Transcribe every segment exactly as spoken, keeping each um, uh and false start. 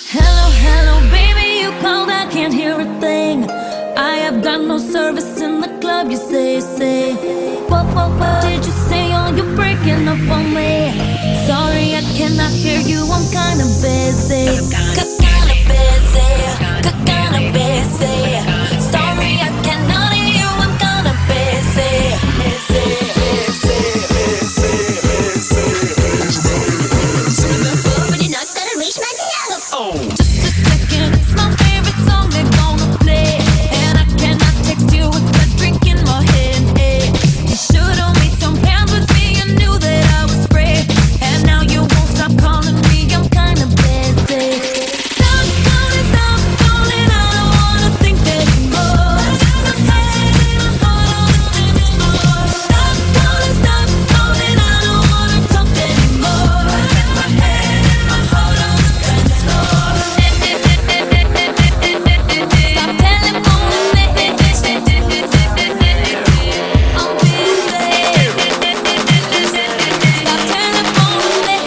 Hello, hello, baby, you called, I can't hear a thing. I have got no service in the club, you say, say. What, what, what did you say? Oh, you're breaking up on me. Sorry, I cannot hear you, I'm kinda busy. Kinda busy, kinda busy. Sorry, I cannot hear you, I'm kinda busy. Busy, busy, busy, busy, busy. I'm in the club and you're not gonna reach my telephone. Just a second, it's my favorite song they're gonna play. And I cannot text you with a drink in my hand, eh. You should've made some plans with me, you knew that I was free. And now you won't stop calling me, I'm kinda busy. Stop calling, stop calling, I don't wanna think anymore. Stop calling, stop calling, I don't wanna talk anymore. My head and my heart on the dance floor. Stop telephoning me, I'm busy. Stop telephoning me.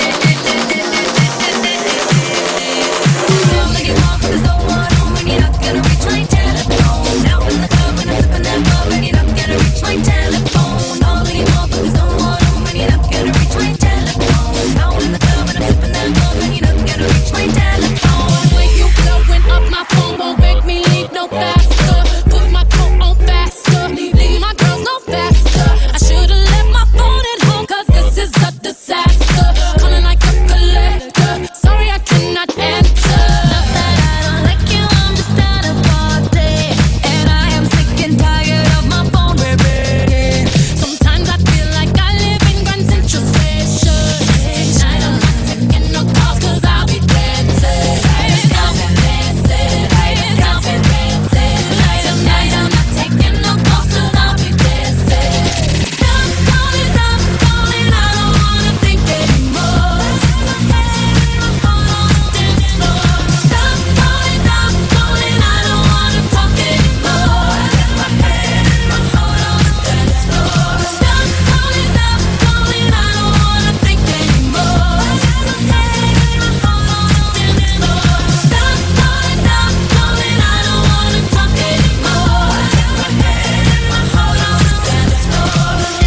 Don't make it walk, there's no one home and you're not gonna reach my telephone. Now in the club and I'm sipping that bub and you're not gonna reach my telephone. All that you want, but there's no one home and you're not gonna reach my telephone. Now in the club and I'm sipping that bub and you're not gonna reach my telephone. When you blowing up, my phone won't make me leave no faster. Put my coat on faster, leave my girls no faster. I should've left my phone at home, cause this is a disaster. Calling like a collector, sorry I cannot answer. Not that I don't like you, I'm just out of party. And I am sick and tired of my phone ringing. Sometimes I feel like I live in Grand Central Station. Tonight I'm not taking no calls, cause I'll be dancing. Stop dancing, stop dancing. Tonight I'm not taking no calls 'cause I'll be dancing. Stop calling, stop calling, I don't wanna think anymore. My head and my heart on the dance floor. Stop calling, stop calling, I don't wanna talk anymore. My head and my heart on the dance floor. Stop calling, stop calling, I don't wanna think anymore. My head and my heart on the dance floor. Stop calling, stop calling, I don't wanna talk anymore. My head and my heart on the dance floor.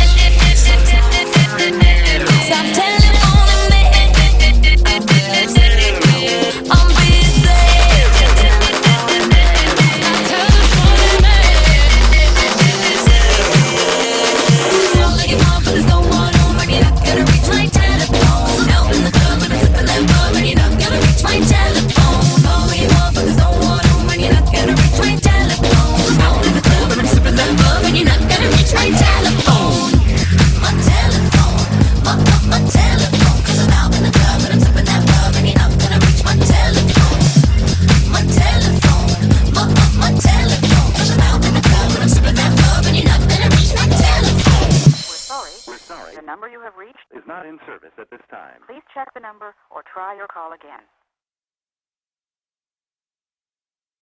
Stop telephoning me, I'm busy. Stop telefoning me. All that you want, but there's no one home and you're not gonna reach my telephone. Out in the club and I'm sipping that bub and you're not gonna reach my telephone. All that you want, but there's no one home and you're not gonna reach my telephone. Out in the club and I'm sipping that bub and you're not gonna reach my telephone. My telephone, my, my, my telephone. 'Cause I'm out in the club and I'm sipping that bub and you're not gonna reach my telephone. My telephone, my, my, my telephone. 'Cause I'm out in the club and I'm sipping that bub and you're not gonna reach my telephone. We're sorry. We're sorry. The number you have reached, Is not in service at this time. please check the number or try your call again.